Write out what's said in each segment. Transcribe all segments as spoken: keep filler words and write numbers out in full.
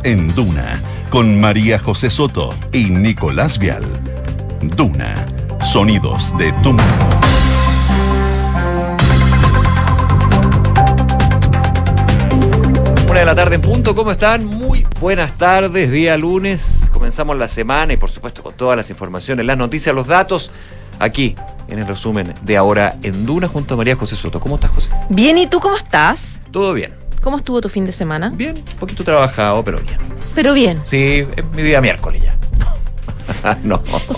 en Duna, con María José Soto y Nicolás Vial. Duna, sonidos de tu mundo. Una de la tarde en punto, ¿cómo están? Muy buenas tardes, día lunes, comenzamos la semana y por supuesto con todas las informaciones, las noticias, los datos, aquí en el resumen de Ahora en Duna junto a María José Soto. ¿Cómo estás, José? Bien, ¿y tú cómo estás? Todo bien. ¿Cómo estuvo tu fin de semana? Bien, un poquito trabajado, pero bien. Pero bien. Sí, es mi día miércoles ya. No.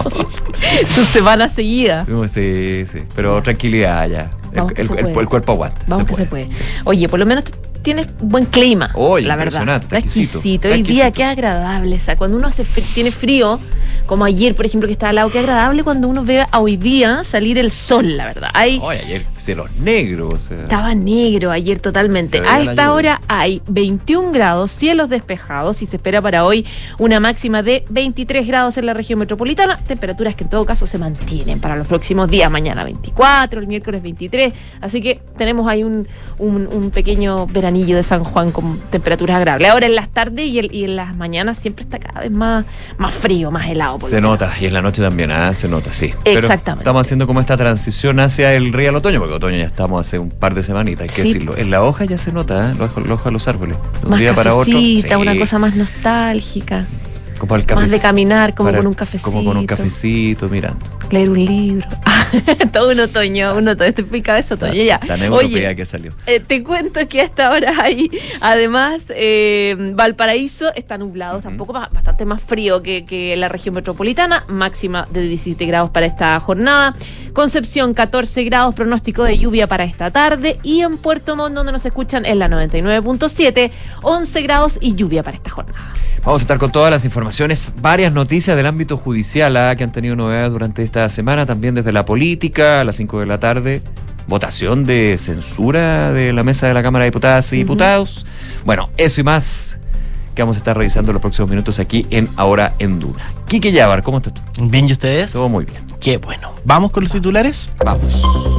Tu semana seguida. No, sí, sí, pero tranquilidad ya. El, el, el, el cuerpo aguanta. Vamos se que puede. se puede. Oye, por lo menos tienes buen clima. Oye, la verdad. impresionante, está exquisito. exquisito. Hoy día qué agradable. O sea, cuando uno hace fr- tiene frío, como ayer, por ejemplo, que estaba al lado, qué agradable cuando uno ve a hoy día salir el sol, la verdad. Hay, Oye, ayer cielos negros. O sea, estaba negro ayer totalmente. A esta hora hay veintiún grados, cielos despejados y se espera para hoy una máxima de veintitrés grados en la región metropolitana. Temperaturas que en todo caso se mantienen para los próximos días. Mañana veinticuatro, el miércoles veintitrés. Así que tenemos ahí un, un, un pequeño veranillo de San Juan con temperaturas agradables. Ahora en las tardes y, el, y en las mañanas siempre está cada vez más, más frío, más helado. Se nota, y en la noche también, ¿eh? Se nota, sí. Exactamente. Pero estamos haciendo como esta transición hacia el real otoño, porque otoño ya estamos hace un par de semanitas, hay que Sí. decirlo. En la hoja ya se nota, ¿eh? La hoja, la hoja de los árboles. De un Más día para otro. cafecita, Sí. una cosa más nostálgica. Como el café, Más de caminar, como para- con un cafecito. Como con un cafecito, mirando. Leer un libro. Todo un otoño, un otoño. Estoy picada ese otoño, ya. La neutropía Oye, que salió. eh, te cuento que hasta ahora hay, además, eh, Valparaíso está nublado, Ujú. tampoco más, bastante más frío que, que la región metropolitana, máxima de diecisiete grados para esta jornada. Concepción, catorce grados, pronóstico de lluvia para esta tarde. Y en Puerto Montt, donde nos escuchan, en la noventa y nueve punto siete, once grados y lluvia para esta jornada. Vamos a estar con todas las informaciones, varias noticias del ámbito judicial ¿ah? que han tenido novedades durante esta semana, también desde la política, a las cinco de la tarde, votación de censura de la mesa de la Cámara de Diputadas y Uh-huh. Diputados. Bueno, eso y más que vamos a estar revisando en los próximos minutos aquí en Ahora en Duna. Quique Yabar, ¿cómo estás tú? Bien, ¿y ustedes? Todo muy bien. Qué bueno. ¿Vamos con los titulares? Vamos.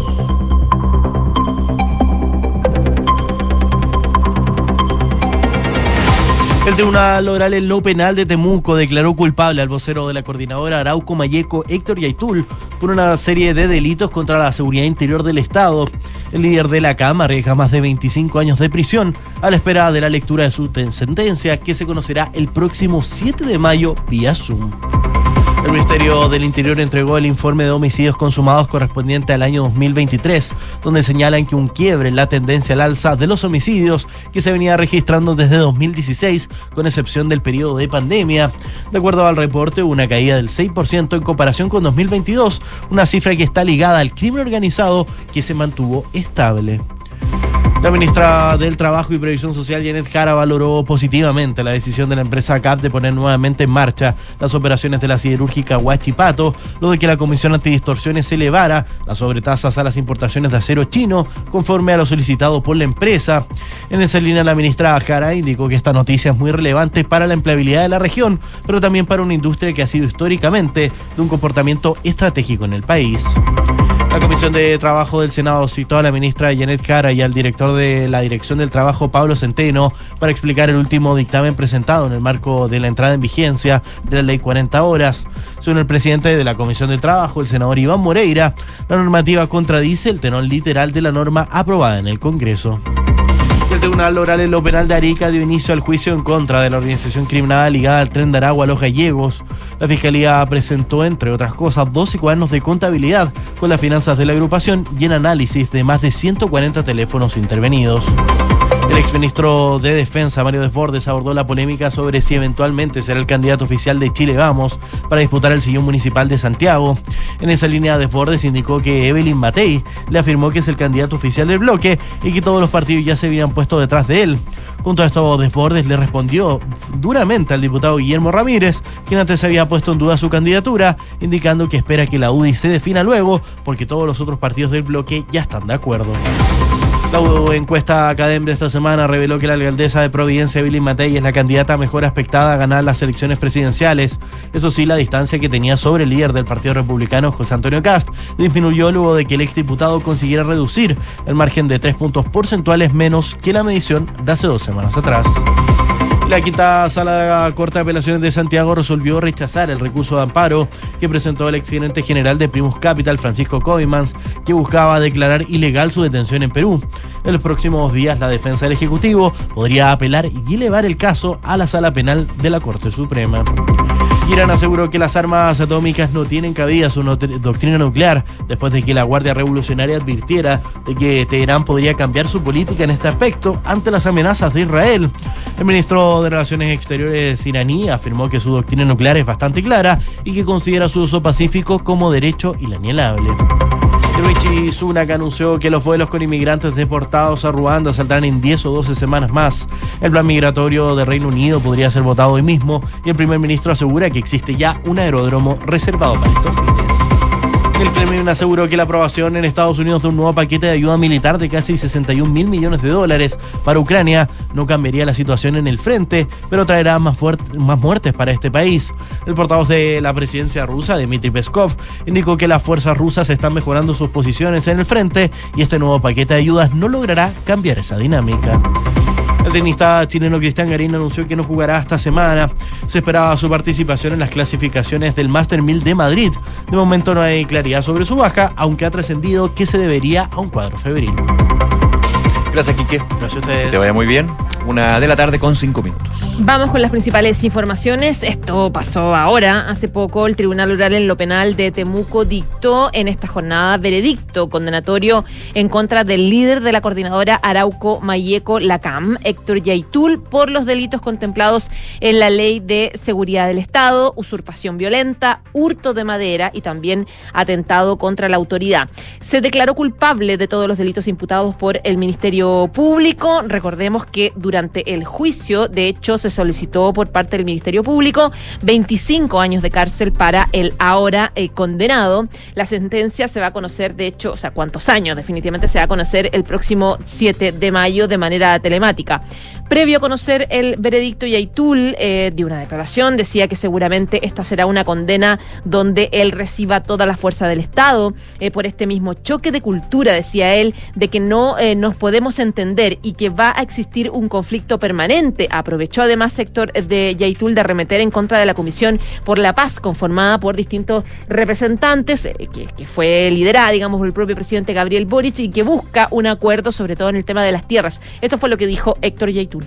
El Tribunal Oral en lo Penal de Temuco declaró culpable al vocero de la coordinadora Arauco Mayeco, Héctor Yaitul, por una serie de delitos contra la seguridad interior del Estado. El líder de la C A M arriesga más de veinticinco años de prisión a la espera de la lectura de su ten- sentencia, que se conocerá el próximo siete de mayo vía Zoom. El Ministerio del Interior entregó el informe de homicidios consumados correspondiente al año dos mil veintitrés, donde señalan que un quiebre en la tendencia al alza de los homicidios que se venía registrando desde dos mil dieciséis, con excepción del periodo de pandemia. De acuerdo al reporte, hubo una caída del seis por ciento en comparación con dos mil veintidós, una cifra que está ligada al crimen organizado que se mantuvo estable. La ministra del Trabajo y Previsión Social, Janet Jara, valoró positivamente la decisión de la empresa C A P de poner nuevamente en marcha las operaciones de la siderúrgica Huachipato, luego de que la Comisión Antidistorsiones elevara las sobretasas a las importaciones de acero chino, conforme a lo solicitado por la empresa. En esa línea, la ministra Jara indicó que esta noticia es muy relevante para la empleabilidad de la región, pero también para una industria que ha sido históricamente de un comportamiento estratégico en el país. La Comisión de Trabajo del Senado citó a la ministra Janet Jara y al director de la Dirección del Trabajo, Pablo Centeno, para explicar el último dictamen presentado en el marco de la entrada en vigencia de la Ley cuarenta horas. Según el presidente de la Comisión del Trabajo, el senador Iván Moreira, la normativa contradice el tenor literal de la norma aprobada en el Congreso. El Tribunal Oral en lo Penal de Arica dio inicio al juicio en contra de la organización criminal ligada al Tren de Aragua Los Gallegos. La Fiscalía presentó, entre otras cosas, doce cuadernos de contabilidad con las finanzas de la agrupación y en análisis de más de ciento cuarenta teléfonos intervenidos. El exministro de Defensa, Mario Desbordes, abordó la polémica sobre si eventualmente será el candidato oficial de Chile Vamos para disputar el sillón municipal de Santiago. En esa línea, Desbordes indicó que Evelyn Matei le afirmó que es el candidato oficial del bloque y que todos los partidos ya se habían puesto detrás de él. Junto a esto, Desbordes le respondió duramente al diputado Guillermo Ramírez, quien antes había puesto en duda su candidatura, indicando que espera que la U D I se defina luego, porque todos los otros partidos del bloque ya están de acuerdo. La encuesta Academ de esta semana reveló que la alcaldesa de Providencia, Evelyn Matei, es la candidata mejor aspectada a ganar las elecciones presidenciales. Eso sí, la distancia que tenía sobre el líder del Partido Republicano, José Antonio Kast, disminuyó luego de que el exdiputado consiguiera reducir el margen de tres puntos porcentuales menos que la medición de hace dos semanas atrás. La quinta sala de la Corte de Apelaciones de Santiago resolvió rechazar el recurso de amparo que presentó el exgerente general de Primus Capital, Francisco Coimans, que buscaba declarar ilegal su detención en Perú. En los próximos días, la defensa del Ejecutivo podría apelar y elevar el caso a la Sala Penal de la Corte Suprema. Irán aseguró que las armas atómicas no tienen cabida en su doctrina nuclear, después de que la Guardia Revolucionaria advirtiera de que Teherán podría cambiar su política en este aspecto ante las amenazas de Israel. El ministro de Relaciones Exteriores iraní afirmó que su doctrina nuclear es bastante clara y que considera su uso pacífico como derecho inalienable. Rishi Sunak anunció que los vuelos con inmigrantes deportados a Ruanda saldrán en diez o doce semanas más. El plan migratorio de Reino Unido podría ser votado hoy mismo y el primer ministro asegura que existe ya un aeródromo reservado para estos fines. El Kremlin aseguró que la aprobación en Estados Unidos de un nuevo paquete de ayuda militar de casi sesenta y un mil millones de dólares para Ucrania no cambiaría la situación en el frente, pero traerá más, más muertes para este país. El portavoz de la presidencia rusa, Dmitry Peskov, indicó que las fuerzas rusas están mejorando sus posiciones en el frente y este nuevo paquete de ayudas no logrará cambiar esa dinámica. El tenista chileno Cristian Garín anunció que no jugará esta semana. Se esperaba su participación en las clasificaciones del Master mil de Madrid. De momento no hay claridad sobre su baja, aunque ha trascendido que se debería a un cuadro febril. Gracias, Quique. Gracias a ustedes. Que te vaya muy bien. Una de la tarde con cinco minutos. Vamos con las principales informaciones. Esto pasó ahora. Hace poco el Tribunal Oral en lo Penal de Temuco dictó en esta jornada veredicto condenatorio en contra del líder de la coordinadora Arauco Mayeco Lacam, Héctor Yaitul, por los delitos contemplados en la Ley de Seguridad del Estado, usurpación violenta, hurto de madera y también atentado contra la autoridad. Se declaró culpable de todos los delitos imputados por el Ministerio Público. Recordemos que durante Durante el juicio, de hecho, se solicitó por parte del Ministerio Público veinticinco años de cárcel para el ahora eh, condenado. La sentencia se va a conocer, de hecho, o sea, cuántos años, definitivamente se va a conocer el próximo siete de mayo de manera telemática. Previo a conocer el veredicto, Yaitul eh, dio una declaración, decía que seguramente esta será una condena donde él reciba toda la fuerza del Estado eh, por este mismo choque de cultura, decía él, de que no eh, nos podemos entender y que va a existir un conflicto permanente. Aprovechó además sector de Yaitul de arremeter en contra de la Comisión por la Paz, conformada por distintos representantes, eh, que, que fue liderada, digamos, por el propio presidente Gabriel Boric y que busca un acuerdo, sobre todo en el tema de las tierras. Esto fue lo que dijo Héctor Yaitul.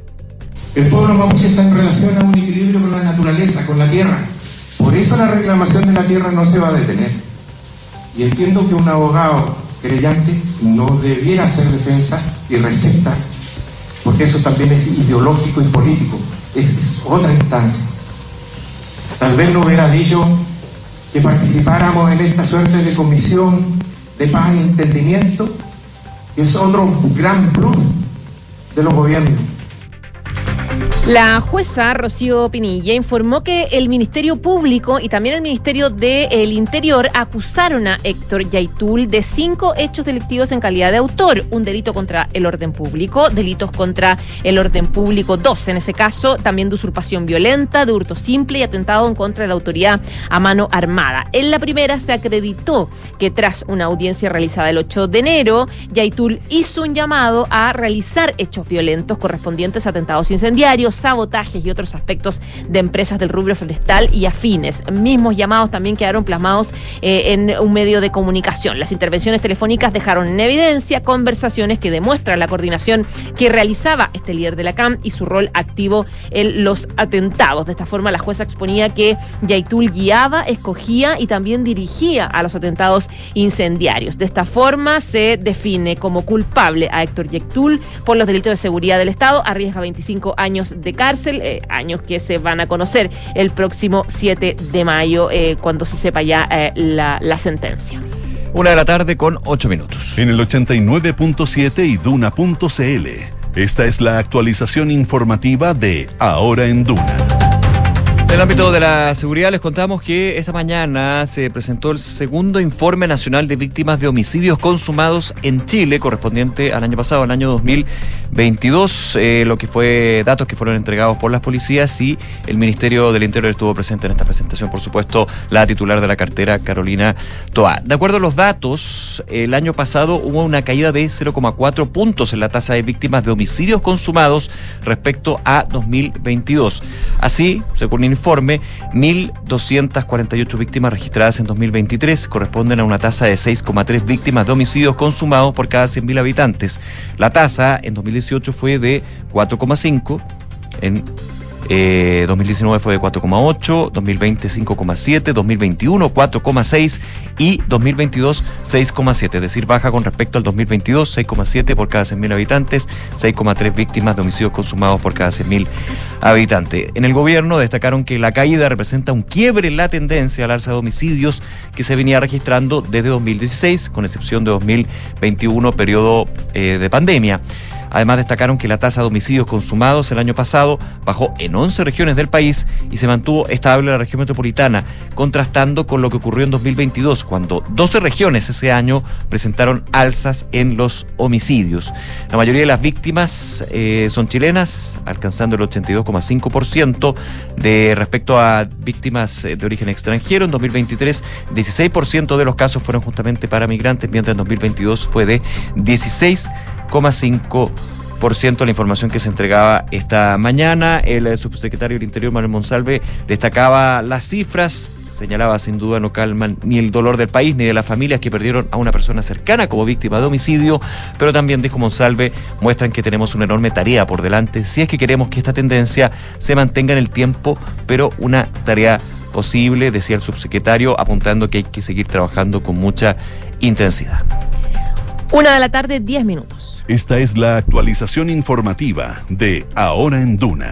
El pueblo mapuche está en relación a un equilibrio con la naturaleza, con la tierra. Por eso la reclamación de la tierra no se va a detener. Y entiendo que un abogado querellante no debiera hacer defensa y respecta, porque eso también es ideológico y político. Es, es otra instancia. Tal vez no hubiera dicho que participáramos en esta suerte de comisión de paz e entendimiento, que es otro gran plus de los gobiernos. La jueza Rocío Pinilla informó que el Ministerio Público y también el Ministerio del Interior acusaron a Héctor Yaitul de cinco hechos delictivos en calidad de autor, un delito contra el orden público, delitos contra el orden público dos, en ese caso también de usurpación violenta, de hurto simple y atentado en contra de la autoridad a mano armada. En la primera se acreditó que tras una audiencia realizada el ocho de enero, Yaitul hizo un llamado a realizar hechos violentos correspondientes a atentados incendiarios, sabotajes y otros aspectos de empresas del rubro forestal y afines. Mismos llamados también quedaron plasmados eh, en un medio de comunicación. Las intervenciones telefónicas dejaron en evidencia conversaciones que demuestran la coordinación que realizaba este líder de la C A M y su rol activo en los atentados. De esta forma, la jueza exponía que Yaitul guiaba, escogía y también dirigía a los atentados incendiarios. De esta forma, se define como culpable a Héctor Yaitul por los delitos de seguridad del Estado, arriesga veinticinco años de cárcel, eh, años que se van a conocer el próximo siete de mayo, eh, cuando se sepa ya eh, la, la sentencia. Una de la tarde con ocho minutos. En el ochenta y nueve punto siete y Duna punto c l, esta es la actualización informativa de Ahora en Duna. En el ámbito de la seguridad les contamos que esta mañana se presentó el segundo informe nacional de víctimas de homicidios consumados en Chile, correspondiente al año pasado, al año dos mil veintidós, eh, lo que fue datos que fueron entregados por las policías, y el Ministerio del Interior estuvo presente en esta presentación, por supuesto, la titular de la cartera, Carolina Toá. De acuerdo a los datos, el año pasado hubo una caída de cero coma cuatro puntos en la tasa de víctimas de homicidios consumados respecto a dos mil veintidós. Así, según el informe, mil doscientas cuarenta y ocho víctimas registradas en dos mil veintitrés corresponden a una tasa de seis coma tres víctimas de homicidios consumados por cada cien mil habitantes. La tasa en dos mil dieciocho fue de cuatro coma cinco, en eh, dos mil diecinueve fue de cuatro coma ocho, dos mil veinte cinco coma siete, dos mil veintiuno cuatro coma seis y dos mil veintidós seis coma siete, es decir, baja con respecto al dos mil veintidós, seis coma siete por cada cien mil habitantes, seis coma tres víctimas de homicidios consumados por cada cien mil habitantes. En el gobierno destacaron que la caída representa un quiebre en la tendencia al alza de homicidios que se venía registrando desde dos mil dieciséis, con excepción de dos mil veintiuno, periodo eh, de pandemia. Además, destacaron que la tasa de homicidios consumados el año pasado bajó en once regiones del país y se mantuvo estable en la región metropolitana, contrastando con lo que ocurrió en dos mil veintidós, cuando doce regiones ese año presentaron alzas en los homicidios. La mayoría de las víctimas eh, son chilenas, alcanzando el ochenta y dos coma cinco por ciento de respecto a víctimas de origen extranjero. En dos mil veintitrés, dieciséis por ciento de los casos fueron justamente para migrantes, mientras en dos mil veintidós fue de dieciséis coma cinco por ciento. La información que se entregaba esta mañana. El subsecretario del Interior, Manuel Monsalve, destacaba las cifras, señalaba: sin duda no calman ni el dolor del país ni de las familias que perdieron a una persona cercana como víctima de homicidio, pero también, dijo Monsalve, muestran que tenemos una enorme tarea por delante si es que queremos que esta tendencia se mantenga en el tiempo, pero una tarea posible, decía el subsecretario, apuntando que hay que seguir trabajando con mucha intensidad. Una de la tarde, diez minutos. Esta es la actualización informativa de Ahora en Duna.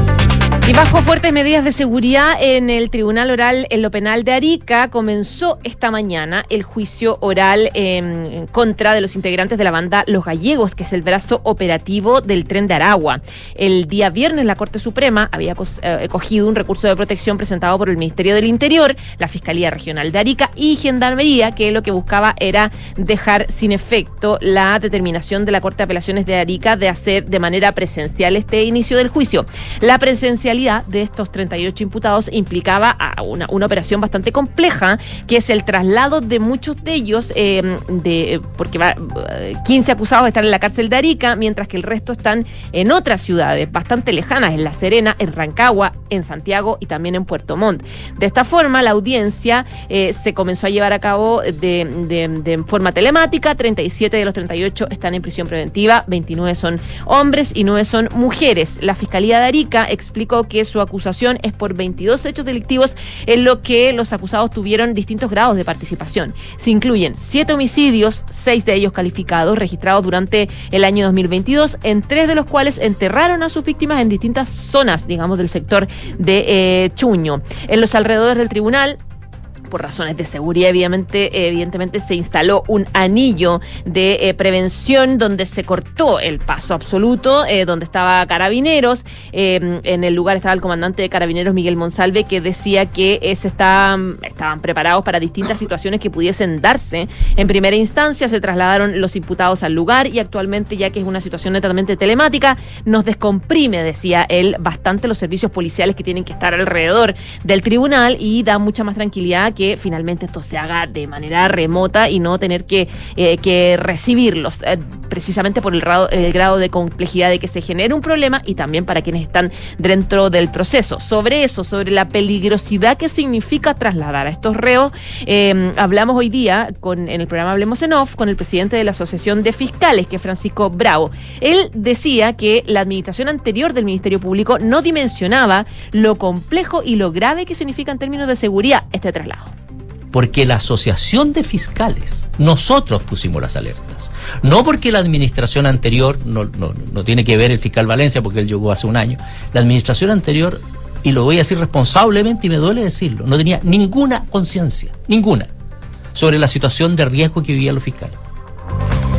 Y bajo fuertes medidas de seguridad en el Tribunal Oral en lo Penal de Arica, comenzó esta mañana el juicio oral eh, en contra de los integrantes de la banda Los Gallegos, que es el brazo operativo del Tren de Aragua. El día viernes la Corte Suprema había acogido un recurso de protección presentado por el Ministerio del Interior, la Fiscalía Regional de Arica y Gendarmería, que lo que buscaba era dejar sin efecto la determinación de la Corte de Apelaciones de Arica de hacer de manera presencial este inicio del juicio. La presencialidad de estos treinta y ocho imputados implicaba a una, una operación bastante compleja, que es el traslado de muchos de ellos, eh, de porque va, quince acusados están en la cárcel de Arica, mientras que el resto están en otras ciudades bastante lejanas, en La Serena, en Rancagua, en Santiago y también en Puerto Montt. De esta forma, la audiencia eh, se comenzó a llevar a cabo de, de, de forma telemática. treinta y siete de los treinta y ocho están en prisión preventiva, veintinueve son hombres y nueve son mujeres. La Fiscalía de Arica explicó que su acusación es por veintidós hechos delictivos en lo que los acusados tuvieron distintos grados de participación. Se incluyen siete homicidios, seis de ellos calificados, registrados durante el año dos mil veintidós, en tres de los cuales enterraron a sus víctimas en distintas zonas, digamos, del sector de eh, Chuño. En los alrededores del tribunal, por razones de seguridad, evidentemente, evidentemente se instaló un anillo de eh, prevención donde se cortó el paso absoluto, eh, donde estaba Carabineros. Eh, en el lugar estaba el comandante de Carabineros, Miguel Monsalve, que decía que eh, se estaban, estaban preparados para distintas situaciones que pudiesen darse. En primera instancia se trasladaron los imputados al lugar y actualmente, ya que es una situación netamente telemática, nos descomprime, decía él, bastante los servicios policiales que tienen que estar alrededor del tribunal y da mucha más tranquilidad que finalmente esto se haga de manera remota y no tener que, eh, que recibirlos, eh, precisamente por el grado, el grado de complejidad de que se genere un problema y también para quienes están dentro del proceso. Sobre eso, sobre la peligrosidad que significa trasladar a estos reos, eh, hablamos hoy día con, en el programa Hablemos en Off con el presidente de la Asociación de Fiscales, que es Francisco Bravo. Él decía que la administración anterior del Ministerio Público no dimensionaba lo complejo y lo grave que significa en términos de seguridad este traslado. Porque la Asociación de Fiscales, nosotros pusimos las alertas. No porque la administración anterior, no, no, no tiene que ver el fiscal Valencia, porque él llegó hace un año, la administración anterior, y lo voy a decir responsablemente y me duele decirlo, no tenía ninguna conciencia, ninguna, sobre la situación de riesgo que vivían los fiscales.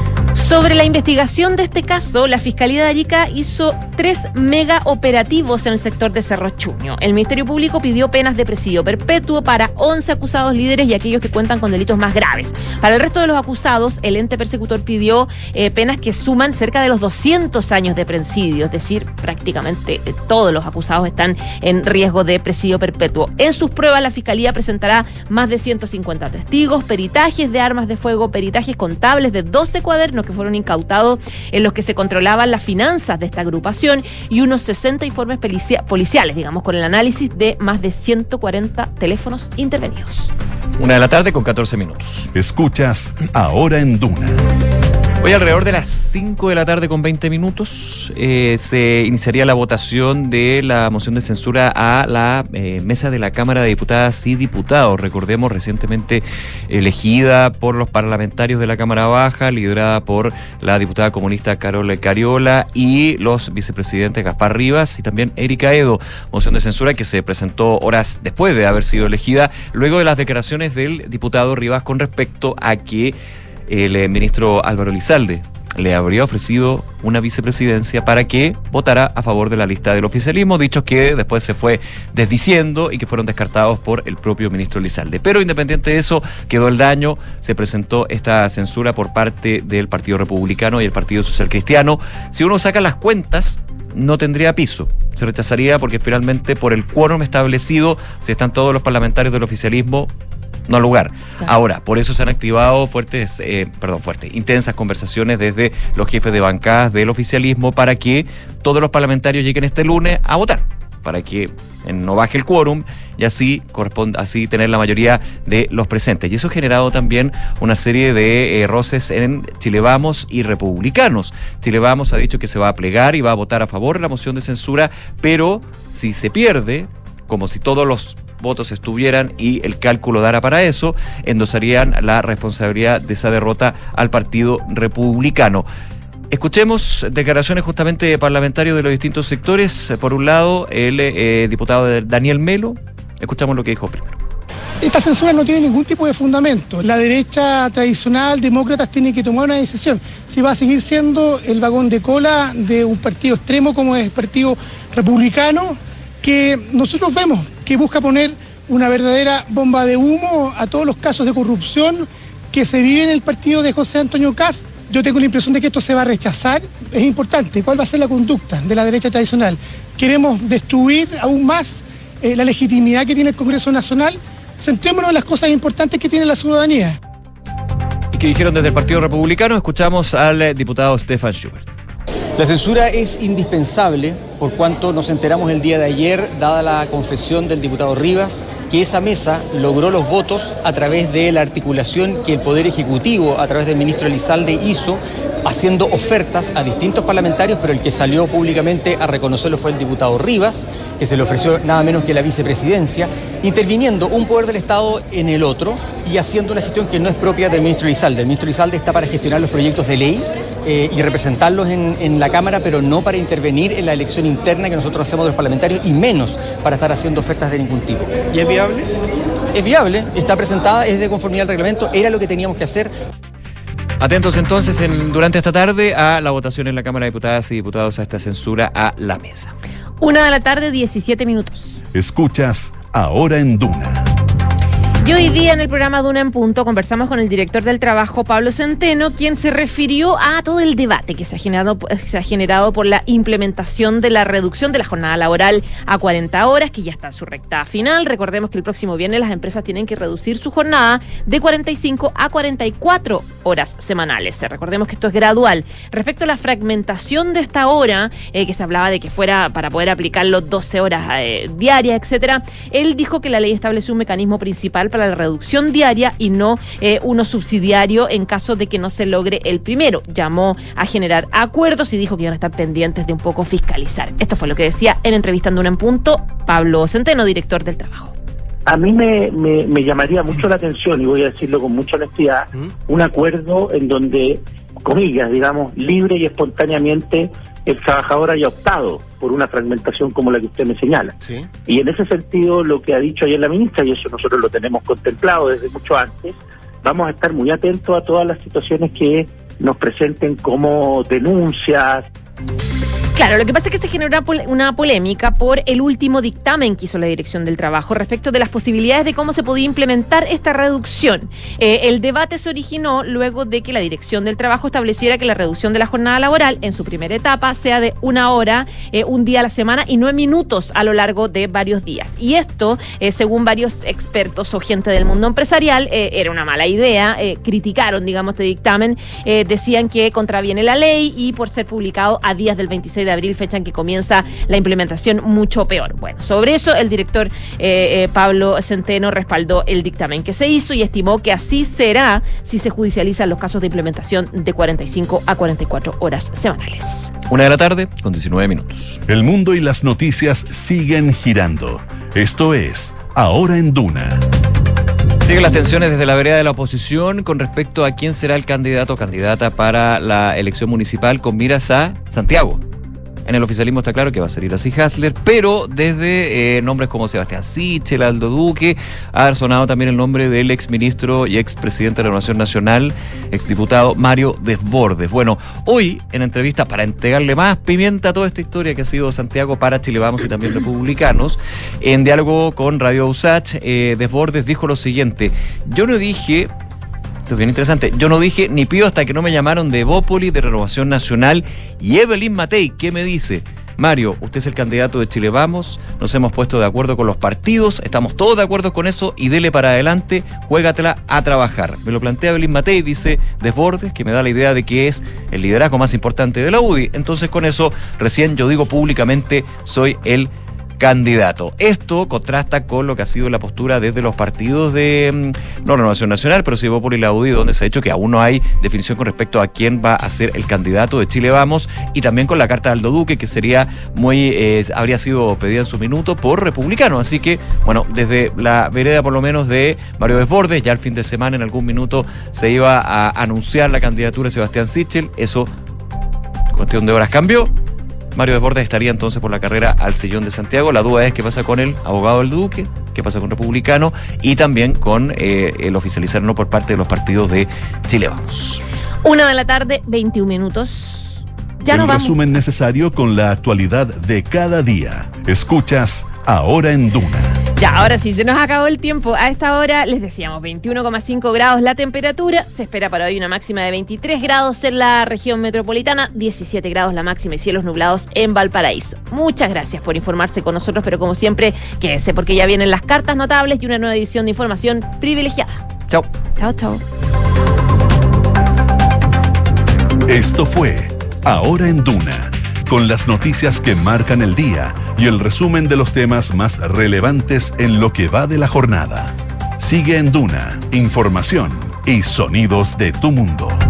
Sobre la investigación de este caso, la Fiscalía de Arica hizo tres mega operativos en el sector de Cerro Chuño. El Ministerio Público pidió penas de presidio perpetuo para once acusados líderes y aquellos que cuentan con delitos más graves. Para el resto de los acusados, el ente persecutor pidió eh, penas que suman cerca de los doscientos años de presidio, es decir, prácticamente eh, todos los acusados están en riesgo de presidio perpetuo. En sus pruebas, la Fiscalía presentará más de ciento cincuenta testigos, peritajes de armas de fuego, peritajes contables de doce cuadernos que fueron incautados en los que se controlaban las finanzas de esta agrupación y unos sesenta informes policia- policiales, digamos, con el análisis de más de ciento cuarenta teléfonos intervenidos. Una de la tarde con catorce minutos. Escuchas Ahora en Duna. Hoy alrededor de las cinco de la tarde con veinte minutos eh, se iniciaría la votación de la moción de censura a la eh, mesa de la Cámara de Diputadas y Diputados. Recordemos, recientemente elegida por los parlamentarios de la Cámara Baja, liderada por la diputada comunista Carol Cariola y los vicepresidentes Gaspar Rivas y también Erika Edo. Moción de censura que se presentó horas después de haber sido elegida, luego de las declaraciones del diputado Rivas con respecto a que el ministro Álvaro Elizalde le habría ofrecido una vicepresidencia para que votara a favor de la lista del oficialismo, dichos que después se fue desdiciendo y que fueron descartados por el propio ministro Elizalde. Pero independiente de eso, quedó el daño, se presentó esta censura por parte del Partido Republicano y el Partido Social Cristiano. Si uno saca las cuentas, no tendría piso. Se rechazaría porque finalmente por el quórum establecido, si están todos los parlamentarios del oficialismo, no al lugar. Claro. Ahora, por eso se han activado fuertes, eh, perdón, fuertes, intensas conversaciones desde los jefes de bancadas del oficialismo para que todos los parlamentarios lleguen este lunes a votar, para que no baje el quórum y así corresponda, así tener la mayoría de los presentes. Y eso ha generado también una serie de eh, roces en Chile Vamos y republicanos. Chile Vamos ha dicho que se va a plegar y va a votar a favor de la moción de censura, pero si se pierde, como si todos los votos estuvieran y el cálculo dara para eso, endosarían la responsabilidad de esa derrota al Partido Republicano. Escuchemos declaraciones justamente de parlamentarios de los distintos sectores. Por un lado, el eh, diputado Daniel Melo. Escuchamos lo que dijo primero. Esta censura no tiene ningún tipo de fundamento. La derecha tradicional, demócratas, tiene que tomar una decisión. Si va a seguir siendo el vagón de cola de un partido extremo como es el Partido Republicano, que nosotros vemos que busca poner una verdadera bomba de humo a todos los casos de corrupción que se viven en el partido de José Antonio Kast. Yo tengo la impresión de que esto se va a rechazar. Es importante, ¿cuál va a ser la conducta de la derecha tradicional? ¿Queremos destruir aún más eh, la legitimidad que tiene el Congreso Nacional? Centrémonos en las cosas importantes que tiene la ciudadanía. ¿Y qué dijeron desde el Partido Republicano? Escuchamos al eh, diputado Stefan Schubert. La censura es indispensable por cuanto nos enteramos el día de ayer, dada la confesión del diputado Rivas, que esa mesa logró los votos a través de la articulación que el Poder Ejecutivo, a través del ministro Elizalde, hizo, haciendo ofertas a distintos parlamentarios, pero el que salió públicamente a reconocerlo fue el diputado Rivas, que se le ofreció nada menos que la vicepresidencia, interviniendo un poder del Estado en el otro y haciendo una gestión que no es propia del ministro Elizalde. El ministro Elizalde está para gestionar los proyectos de ley eh, y representarlos en, en la Cámara, pero no para intervenir en la elección interna que nosotros hacemos de los parlamentarios y menos para estar haciendo ofertas de ningún tipo. ¿Y es viable? Es viable, está presentada, es de conformidad al reglamento, era lo que teníamos que hacer. Atentos entonces en, durante esta tarde a la votación en la Cámara de Diputadas y Diputados a esta censura a la mesa. Una de la tarde, diecisiete minutos. Escuchas Ahora en Duna. Y hoy día en el programa Duna en Punto conversamos con el director del Trabajo, Pablo Centeno, quien se refirió a todo el debate que se ha generado, se ha generado por la implementación de la reducción de la jornada laboral a cuarenta horas, que ya está en su recta final. Recordemos que el próximo viernes las empresas tienen que reducir su jornada de cuarenta y cinco a cuarenta y cuatro horas semanales. Recordemos que esto es gradual. Respecto a la fragmentación de esta hora, eh, que se hablaba de que fuera para poder aplicarlo doce horas eh, diarias, etcétera, él dijo que la ley establece un mecanismo principal para la reducción diaria y no eh, uno subsidiario en caso de que no se logre el primero. Llamó a generar acuerdos y dijo que iban a estar pendientes de un poco fiscalizar. Esto fue lo que decía en entrevista en Duna en Punto Pablo Centeno, director del Trabajo. A mí me, me, me llamaría mucho la atención, y voy a decirlo con mucha honestidad, un acuerdo en donde, comillas, digamos, libre y espontáneamente el trabajador haya optado por una fragmentación como la que usted me señala. Sí. Y en ese sentido, lo que ha dicho ayer la ministra, y eso nosotros lo tenemos contemplado desde mucho antes, vamos a estar muy atentos a todas las situaciones que nos presenten como denuncias. Claro, lo que pasa es que se generó una polémica por el último dictamen que hizo la Dirección del Trabajo respecto de las posibilidades de cómo se podía implementar esta reducción. Eh, el debate se originó luego de que la Dirección del Trabajo estableciera que la reducción de la jornada laboral en su primera etapa sea de una hora, eh, un día a la semana y no en minutos a lo largo de varios días. Y esto, eh, según varios expertos o gente del mundo empresarial, eh, era una mala idea. Eh, criticaron, digamos, este dictamen. Eh, decían que contraviene la ley y por ser publicado a días del veintiséis de abril, fecha en que comienza la implementación, mucho peor. Bueno, sobre eso el director eh, eh, Pablo Centeno respaldó el dictamen que se hizo y estimó que así será si se judicializan los casos de implementación de cuarenta y cinco a cuarenta y cuatro horas semanales. Una de la tarde con diecinueve minutos. El mundo y las noticias siguen girando. Esto es Ahora en Duna. Siguen las tensiones desde la vereda de la oposición con respecto a quién será el candidato o candidata para la elección municipal con miras a Santiago. En el oficialismo está claro que va a ser Iracy Hasler, pero desde eh, nombres como Sebastián Sichel, Aldo Duque, ha sonado también el nombre del exministro y expresidente de la Renovación Nacional, exdiputado Mario Desbordes. Bueno, hoy en entrevista para entregarle más pimienta a toda esta historia que ha sido Santiago para Chile Vamos y también Republicanos, en diálogo con Radio Usach, eh, Desbordes dijo lo siguiente: yo no dije... Esto es bien interesante. Yo no dije ni pido hasta que no me llamaron de Evópolis, de Renovación Nacional. Y Evelyn Matei, ¿qué me dice? Mario, usted es el candidato de Chile Vamos, nos hemos puesto de acuerdo con los partidos, estamos todos de acuerdo con eso y dele para adelante, juégatela a trabajar. Me lo plantea Evelyn Matei, dice Desbordes, que me da la idea de que es el liderazgo más importante de la U D I. Entonces con eso, recién yo digo públicamente, soy el candidato. Esto contrasta con lo que ha sido la postura desde los partidos de, no Renovación Nacional, pero sí Evópolis y la U D I, donde se ha dicho que aún no hay definición con respecto a quién va a ser el candidato de Chile Vamos, y también con la carta de Aldo Duque, que sería muy, eh, habría sido pedida en su minuto por Republicano. Así que, bueno, desde la vereda por lo menos de Mario Desbordes, ya el fin de semana en algún minuto se iba a anunciar la candidatura de Sebastián Sichel. Eso, cuestión de horas, cambió. Mario Desbordes estaría entonces por la carrera al sillón de Santiago. La duda es qué pasa con el abogado del Duque, qué pasa con Republicano y también con eh, el oficializar no por parte de los partidos de Chile Vamos. Una de la tarde, veintiún minutos. Ya El nos vamos. resumen necesario con la actualidad de cada día. Escuchas Ahora en Duna. Ya, ahora sí, se nos acabó el tiempo. A esta hora les decíamos veintiuno coma cinco grados la temperatura. Se espera para hoy una máxima de veintitrés grados en la región metropolitana, diecisiete grados la máxima y cielos nublados en Valparaíso. Muchas gracias por informarse con nosotros, pero como siempre, quédese porque ya vienen las cartas notables y una nueva edición de información privilegiada. Chao. Chao, chao. Esto fue Ahora en Duna, con las noticias que marcan el día y el resumen de los temas más relevantes en lo que va de la jornada. Sigue en Duna, información y sonidos de tu mundo.